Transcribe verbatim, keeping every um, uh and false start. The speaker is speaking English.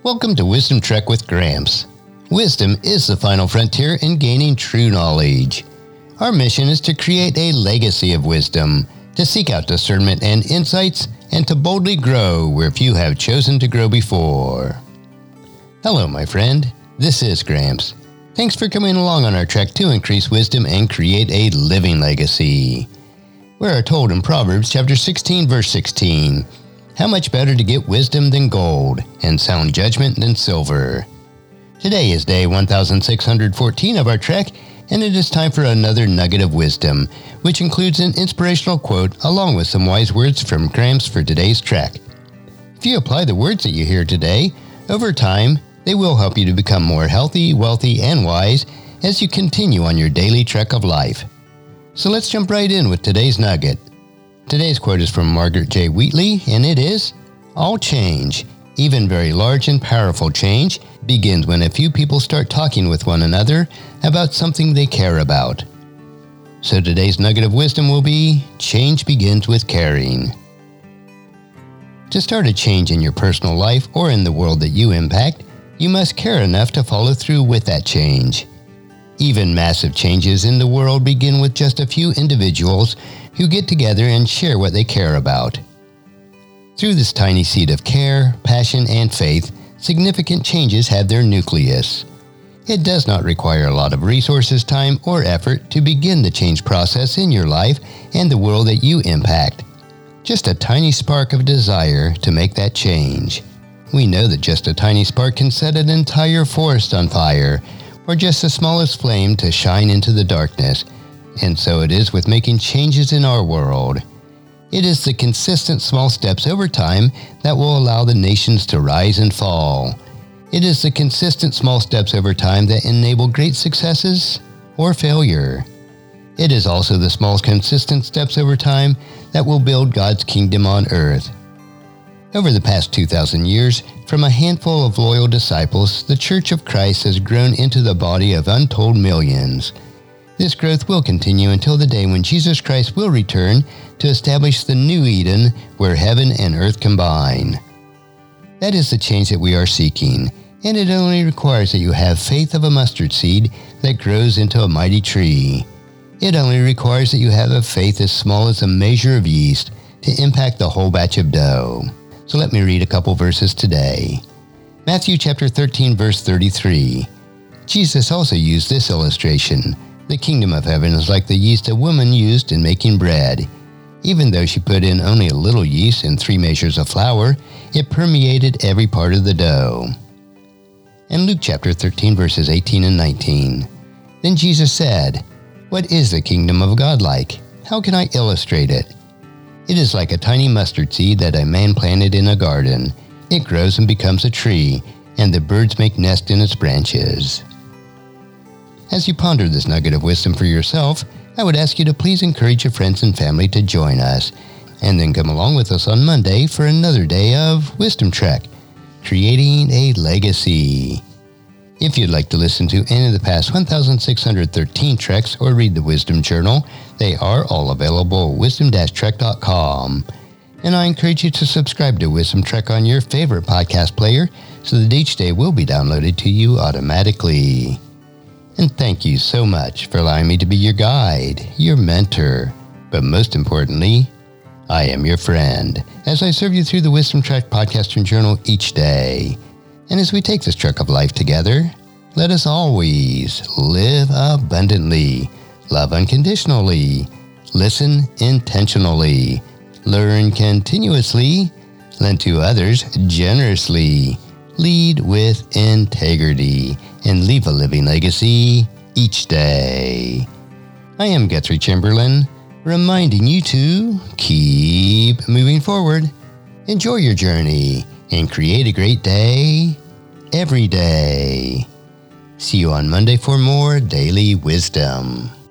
Welcome to Wisdom Trek with Gramps. Wisdom is the final frontier in gaining true knowledge. Our mission is to create a legacy of wisdom, to seek out discernment and insights, and to boldly grow where few have chosen to grow before. Hello, my friend. This is Gramps. Thanks for coming along on our trek to increase wisdom and create a living legacy. We are told in Proverbs chapter sixteen, verse sixteen, how much better to get wisdom than gold, and sound judgment than silver. Today is day one thousand six hundred fourteen of our trek, and it is time for another nugget of wisdom, which includes an inspirational quote along with some wise words from Gramps for today's trek. If you apply the words that you hear today, over time, they will help you to become more healthy, wealthy, and wise as you continue on your daily trek of life. So let's jump right in with today's nugget. Today's quote is from Margaret J. Wheatley, and it is, "All change, even very large and powerful change, begins when a few people start talking with one another about something they care about." So today's nugget of wisdom will be, change begins with caring. To start a change in your personal life or in the world that you impact, you must care enough to follow through with that change. Even massive changes in the world begin with just a few individuals who get together and share what they care about. Through this tiny seed of care, passion, and faith, significant changes have their nucleus. It does not require a lot of resources, time, or effort to begin the change process in your life and the world that you impact. Just a tiny spark of desire to make that change. We know that just a tiny spark can set an entire forest on fire, or just the smallest flame to shine into the darkness. And so it is with making changes in our world. It is the consistent small steps over time that will allow the nations to rise and fall. It is the consistent small steps over time that enable great successes or failure. It is also the small consistent steps over time that will build God's kingdom on earth. Over the past two thousand years, from a handful of loyal disciples, the Church of Christ has grown into the body of untold millions. This growth will continue until the day when Jesus Christ will return to establish the new Eden where heaven and earth combine. That is the change that we are seeking, and it only requires that you have faith of a mustard seed that grows into a mighty tree. It only requires that you have a faith as small as a measure of yeast to impact the whole batch of dough. So let me read a couple verses today. Matthew chapter thirteen, verse thirty-three. Jesus also used this illustration. The kingdom of heaven is like the yeast a woman used in making bread. Even though she put in only a little yeast and three measures of flour, it permeated every part of the dough. And Luke chapter thirteen, verses eighteen and nineteen. Then Jesus said, "What is the kingdom of God like? How can I illustrate it? It is like a tiny mustard seed that a man planted in a garden. It grows and becomes a tree, and the birds make nest in its branches." As you ponder this nugget of wisdom for yourself, I would ask you to please encourage your friends and family to join us, and then come along with us on Monday for another day of Wisdom Trek, creating a legacy. If you'd like to listen to any of the past one thousand six hundred thirteen treks or read the Wisdom Journal, they are all available at wisdom dash trek dot com. And I encourage you to subscribe to Wisdom Trek on your favorite podcast player so that each day will be downloaded to you automatically. And thank you so much for allowing me to be your guide, your mentor, but most importantly, I am your friend as I serve you through the Wisdom Trek podcast and journal each day. And as we take this trek of life together, let us always live abundantly, love unconditionally, listen intentionally, learn continuously, lend to others generously, lead with integrity, and leave a living legacy each day. I am Guthrie Chamberlain, reminding you to keep moving forward, enjoy your journey, and create a great day every day. See you on Monday for more daily wisdom.